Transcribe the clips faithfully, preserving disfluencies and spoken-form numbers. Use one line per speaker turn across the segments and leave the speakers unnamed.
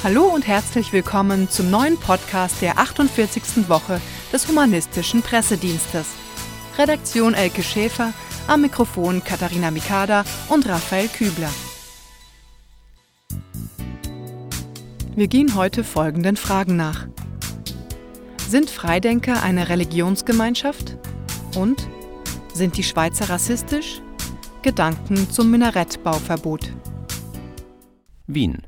Hallo und herzlich willkommen zum neuen Podcast der achtundvierzigsten Woche des Humanistischen Pressedienstes. Redaktion Elke Schäfer, am Mikrofon Katharina Mikada und Raphael Kübler. Wir gehen heute folgenden Fragen nach. Sind Freidenker eine Religionsgemeinschaft? Und sind die Schweizer rassistisch? Gedanken zum Minarettbauverbot.
Wien.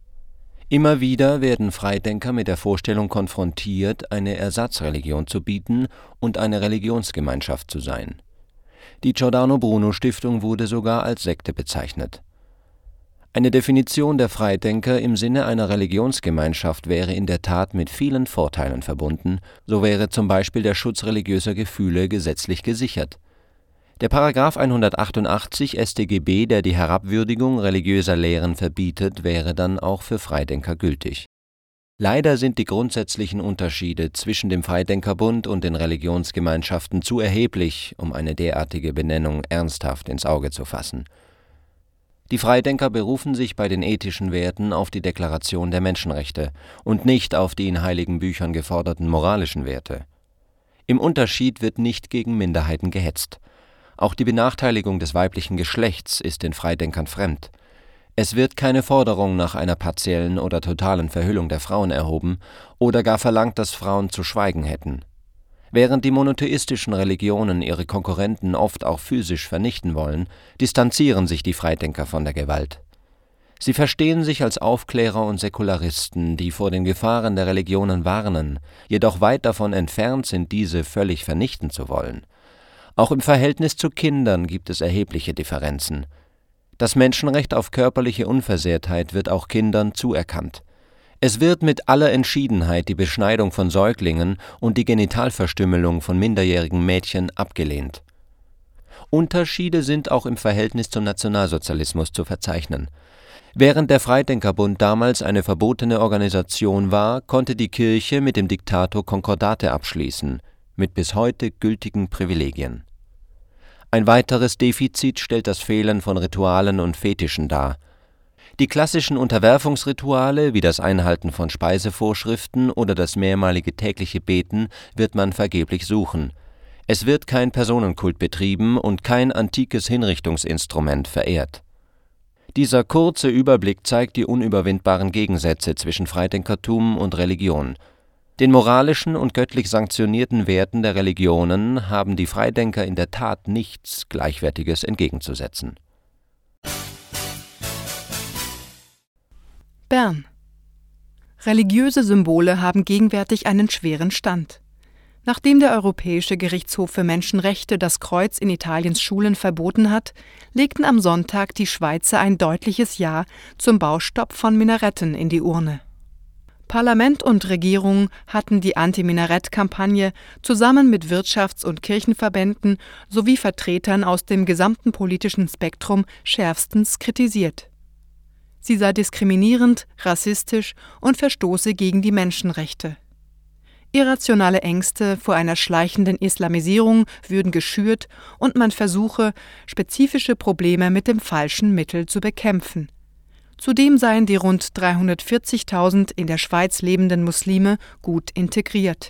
Immer wieder werden Freidenker mit der Vorstellung konfrontiert, eine Ersatzreligion zu bieten und eine Religionsgemeinschaft zu sein. Die Giordano Bruno Stiftung wurde sogar als Sekte bezeichnet. Eine Definition der Freidenker im Sinne einer Religionsgemeinschaft wäre in der Tat mit vielen Vorteilen verbunden, so wäre zum Beispiel der Schutz religiöser Gefühle gesetzlich gesichert. Der Paragraph hundertachtundachtzig S t G B, der die Herabwürdigung religiöser Lehren verbietet, wäre dann auch für Freidenker gültig. Leider sind die grundsätzlichen Unterschiede zwischen dem Freidenkerbund und den Religionsgemeinschaften zu erheblich, um eine derartige Benennung ernsthaft ins Auge zu fassen. Die Freidenker berufen sich bei den ethischen Werten auf die Deklaration der Menschenrechte und nicht auf die in heiligen Büchern geforderten moralischen Werte. Im Unterschied wird nicht gegen Minderheiten gehetzt. Auch die Benachteiligung des weiblichen Geschlechts ist den Freidenkern fremd. Es wird keine Forderung nach einer partiellen oder totalen Verhüllung der Frauen erhoben oder gar verlangt, dass Frauen zu schweigen hätten. Während die monotheistischen Religionen ihre Konkurrenten oft auch physisch vernichten wollen, distanzieren sich die Freidenker von der Gewalt. Sie verstehen sich als Aufklärer und Säkularisten, die vor den Gefahren der Religionen warnen, jedoch weit davon entfernt sind, diese völlig vernichten zu wollen. Auch im Verhältnis zu Kindern gibt es erhebliche Differenzen. Das Menschenrecht auf körperliche Unversehrtheit wird auch Kindern zuerkannt. Es wird mit aller Entschiedenheit die Beschneidung von Säuglingen und die Genitalverstümmelung von minderjährigen Mädchen abgelehnt. Unterschiede sind auch im Verhältnis zum Nationalsozialismus zu verzeichnen. Während der Freidenkerbund damals eine verbotene Organisation war, konnte die Kirche mit dem Diktator Konkordate abschließen, mit bis heute gültigen Privilegien. Ein weiteres Defizit stellt das Fehlen von Ritualen und Fetischen dar. Die klassischen Unterwerfungsrituale wie das Einhalten von Speisevorschriften oder das mehrmalige tägliche Beten wird man vergeblich suchen. Es wird kein Personenkult betrieben und kein antikes Hinrichtungsinstrument verehrt. Dieser kurze Überblick zeigt die unüberwindbaren Gegensätze zwischen Freidenkertum und Religion. Den moralischen und göttlich sanktionierten Werten der Religionen haben die Freidenker in der Tat nichts Gleichwertiges entgegenzusetzen.
Bern. Religiöse Symbole haben gegenwärtig einen schweren Stand. Nachdem der Europäische Gerichtshof für Menschenrechte das Kreuz in Italiens Schulen verboten hat, legten am Sonntag die Schweizer ein deutliches Ja zum Baustopp von Minaretten in die Urne. Parlament und Regierung hatten die Anti-Minarett-Kampagne zusammen mit Wirtschafts- und Kirchenverbänden sowie Vertretern aus dem gesamten politischen Spektrum schärfstens kritisiert. Sie sei diskriminierend, rassistisch und verstoße gegen die Menschenrechte. Irrationale Ängste vor einer schleichenden Islamisierung würden geschürt und man versuche, spezifische Probleme mit dem falschen Mittel zu bekämpfen. Zudem seien die rund dreihundertvierzigtausend in der Schweiz lebenden Muslime gut integriert.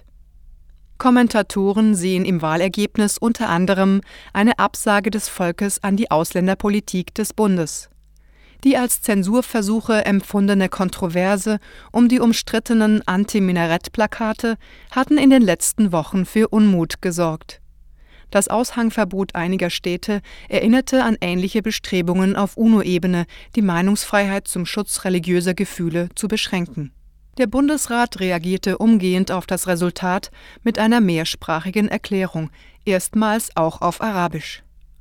Kommentatoren sehen im Wahlergebnis unter anderem eine Absage des Volkes an die Ausländerpolitik des Bundes. Die als Zensurversuche empfundene Kontroverse um die umstrittenen Anti-Minarett-Plakate hatten in den letzten Wochen für Unmut gesorgt. Das Aushangverbot einiger Städte erinnerte an ähnliche Bestrebungen auf UNO-Ebene, die Meinungsfreiheit zum Schutz religiöser Gefühle zu beschränken. Der Bundesrat reagierte umgehend auf das Resultat mit einer mehrsprachigen Erklärung, erstmals auch auf Arabisch.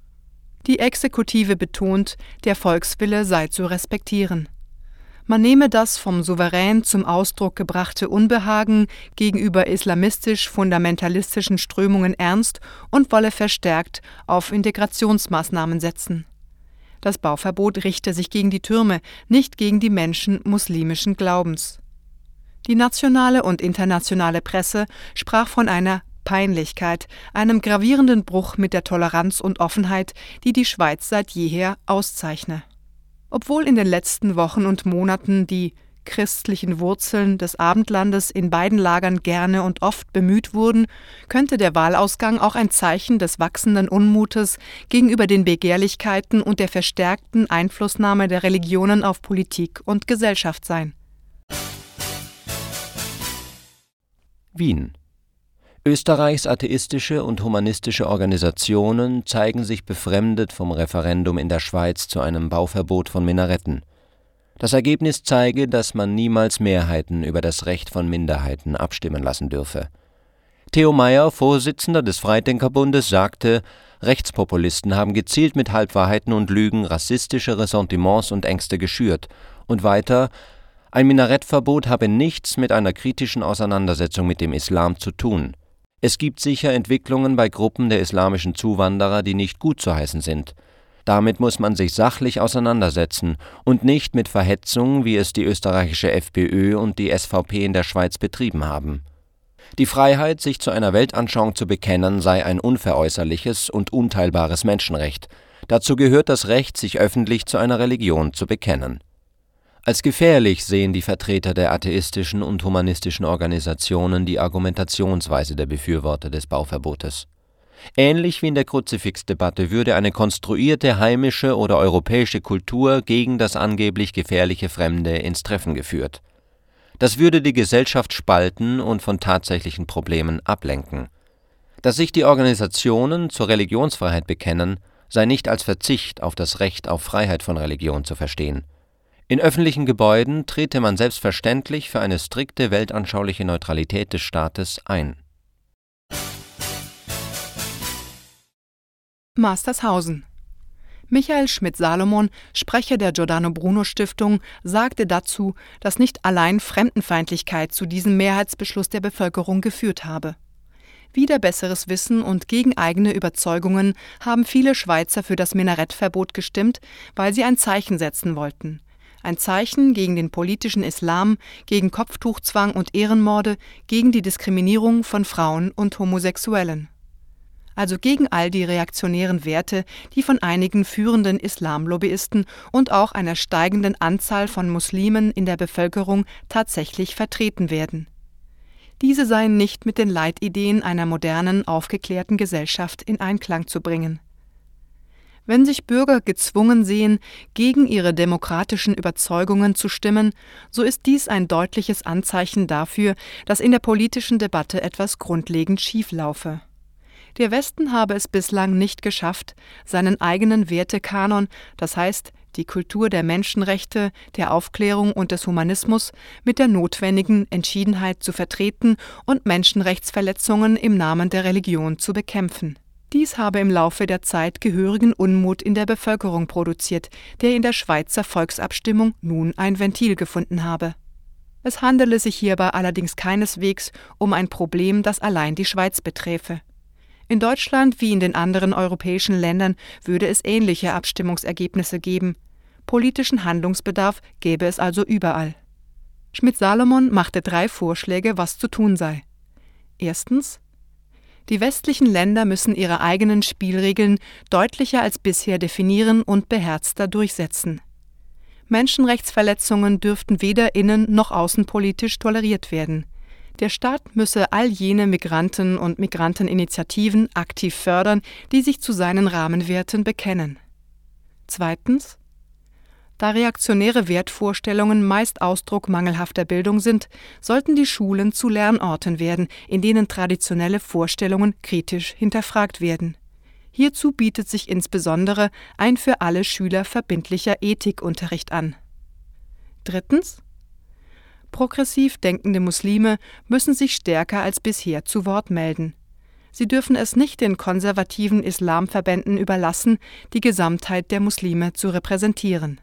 Die Exekutive betont, der Volkswille sei zu respektieren. Man nehme das vom Souverän zum Ausdruck gebrachte Unbehagen gegenüber islamistisch-fundamentalistischen Strömungen ernst und wolle verstärkt auf Integrationsmaßnahmen setzen. Das Bauverbot richte sich gegen die Türme, nicht gegen die Menschen muslimischen Glaubens. Die nationale und internationale Presse sprach von einer Peinlichkeit, einem gravierenden Bruch mit der Toleranz und Offenheit, die die Schweiz seit jeher auszeichne. Obwohl in den letzten Wochen und Monaten die christlichen Wurzeln des Abendlandes in beiden Lagern gerne und oft bemüht wurden, könnte der Wahlausgang auch ein Zeichen des wachsenden Unmutes gegenüber den Begehrlichkeiten und der verstärkten Einflussnahme der Religionen auf Politik und Gesellschaft sein.
Wien. Österreichs atheistische und humanistische Organisationen zeigen sich befremdet vom Referendum in der Schweiz zu einem Bauverbot von Minaretten. Das Ergebnis zeige, dass man niemals Mehrheiten über das Recht von Minderheiten abstimmen lassen dürfe. Theo Mayer, Vorsitzender des Freidenkerbundes, sagte, Rechtspopulisten haben gezielt mit Halbwahrheiten und Lügen rassistische Ressentiments und Ängste geschürt. Und weiter, ein Minarettverbot habe nichts mit einer kritischen Auseinandersetzung mit dem Islam zu tun. Es gibt sicher Entwicklungen bei Gruppen der islamischen Zuwanderer, die nicht gut zu heißen sind. Damit muss man sich sachlich auseinandersetzen und nicht mit Verhetzung, wie es die österreichische FPÖ und die S V P in der Schweiz betrieben haben. Die Freiheit, sich zu einer Weltanschauung zu bekennen, sei ein unveräußerliches und unteilbares Menschenrecht. Dazu gehört das Recht, sich öffentlich zu einer Religion zu bekennen. Als gefährlich sehen die Vertreter der atheistischen und humanistischen Organisationen die Argumentationsweise der Befürworter des Bauverbotes. Ähnlich wie in der Kruzifixdebatte würde eine konstruierte heimische oder europäische Kultur gegen das angeblich gefährliche Fremde ins Treffen geführt. Das würde die Gesellschaft spalten und von tatsächlichen Problemen ablenken. Dass sich die Organisationen zur Religionsfreiheit bekennen, sei nicht als Verzicht auf das Recht auf Freiheit von Religion zu verstehen. In öffentlichen Gebäuden trete man selbstverständlich für eine strikte weltanschauliche Neutralität des Staates ein.
Mastershausen. Michael Schmidt-Salomon, Sprecher der Giordano Bruno Stiftung, sagte dazu, dass nicht allein Fremdenfeindlichkeit zu diesem Mehrheitsbeschluss der Bevölkerung geführt habe. Wider besseres Wissen und gegen eigene Überzeugungen haben viele Schweizer für das Minarettverbot gestimmt, weil sie ein Zeichen setzen wollten. Ein Zeichen gegen den politischen Islam, gegen Kopftuchzwang und Ehrenmorde, gegen die Diskriminierung von Frauen und Homosexuellen. Also gegen all die reaktionären Werte, die von einigen führenden Islamlobbyisten und auch einer steigenden Anzahl von Muslimen in der Bevölkerung tatsächlich vertreten werden. Diese seien nicht mit den Leitideen einer modernen, aufgeklärten Gesellschaft in Einklang zu bringen. Wenn sich Bürger gezwungen sehen, gegen ihre demokratischen Überzeugungen zu stimmen, so ist dies ein deutliches Anzeichen dafür, dass in der politischen Debatte etwas grundlegend schieflaufe. Der Westen habe es bislang nicht geschafft, seinen eigenen Wertekanon, das heißt die Kultur der Menschenrechte, der Aufklärung und des Humanismus, mit der notwendigen Entschiedenheit zu vertreten und Menschenrechtsverletzungen im Namen der Religion zu bekämpfen. Dies habe im Laufe der Zeit gehörigen Unmut in der Bevölkerung produziert, der in der Schweizer Volksabstimmung nun ein Ventil gefunden habe. Es handele sich hierbei allerdings keineswegs um ein Problem, das allein die Schweiz beträfe. In Deutschland wie in den anderen europäischen Ländern würde es ähnliche Abstimmungsergebnisse geben. Politischen Handlungsbedarf gäbe es also überall. Schmidt-Salomon machte drei Vorschläge, was zu tun sei. Erstens: Die westlichen Länder müssen ihre eigenen Spielregeln deutlicher als bisher definieren und beherzter durchsetzen. Menschenrechtsverletzungen dürften weder innen- noch außenpolitisch toleriert werden. Der Staat müsse all jene Migranten und Migranteninitiativen aktiv fördern, die sich zu seinen Rahmenwerten bekennen. Zweitens: Da reaktionäre Wertvorstellungen meist Ausdruck mangelhafter Bildung sind, sollten die Schulen zu Lernorten werden, in denen traditionelle Vorstellungen kritisch hinterfragt werden. Hierzu bietet sich insbesondere ein für alle Schüler verbindlicher Ethikunterricht an. Drittens: Progressiv denkende Muslime müssen sich stärker als bisher zu Wort melden. Sie dürfen es nicht den konservativen Islamverbänden überlassen, die Gesamtheit der Muslime zu repräsentieren.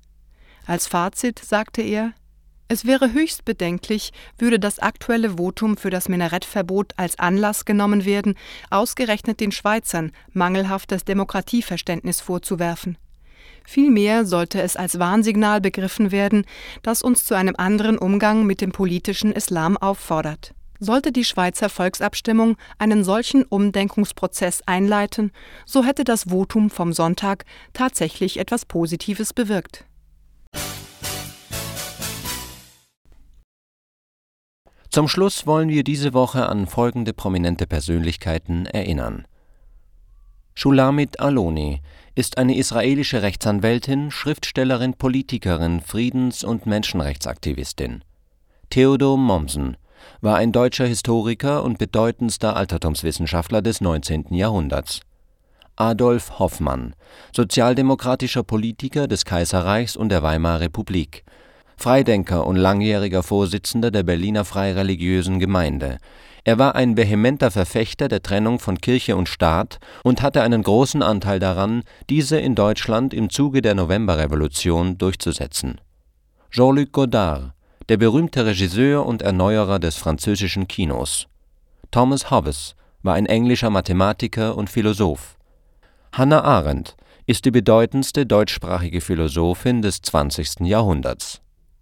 Als Fazit sagte er: Es wäre höchst bedenklich, würde das aktuelle Votum für das Minarettverbot als Anlass genommen werden, ausgerechnet den Schweizern mangelhaftes Demokratieverständnis vorzuwerfen. Vielmehr sollte es als Warnsignal begriffen werden, das uns zu einem anderen Umgang mit dem politischen Islam auffordert. Sollte die Schweizer Volksabstimmung einen solchen Umdenkungsprozess einleiten, so hätte das Votum vom Sonntag tatsächlich etwas Positives bewirkt.
Zum Schluss wollen wir diese Woche an folgende prominente Persönlichkeiten erinnern. Shulamit Aloni ist eine israelische Rechtsanwältin, Schriftstellerin, Politikerin, Friedens- und Menschenrechtsaktivistin. Theodor Mommsen war ein deutscher Historiker und bedeutendster Altertumswissenschaftler des neunzehnten Jahrhunderts. Adolf Hoffmann, sozialdemokratischer Politiker des Kaiserreichs und der Weimarer Republik, Freidenker und langjähriger Vorsitzender der Berliner Freireligiösen Gemeinde. Er war ein vehementer Verfechter der Trennung von Kirche und Staat und hatte einen großen Anteil daran, diese in Deutschland im Zuge der Novemberrevolution durchzusetzen. Jean-Luc Godard, der berühmte Regisseur und Erneuerer des französischen Kinos. Thomas Hobbes war ein englischer Mathematiker und Philosoph. Hannah Arendt ist die bedeutendste deutschsprachige Philosophin des zwanzigsten Jahrhunderts.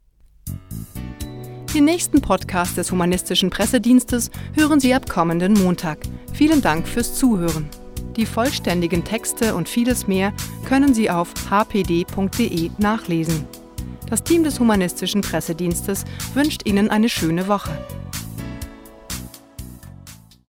Den nächsten Podcast des Humanistischen Pressedienstes hören Sie ab kommenden Montag. Vielen Dank fürs Zuhören. Die vollständigen Texte und vieles mehr können Sie auf h p d punkt d e nachlesen. Das Team des Humanistischen Pressedienstes wünscht Ihnen eine schöne Woche.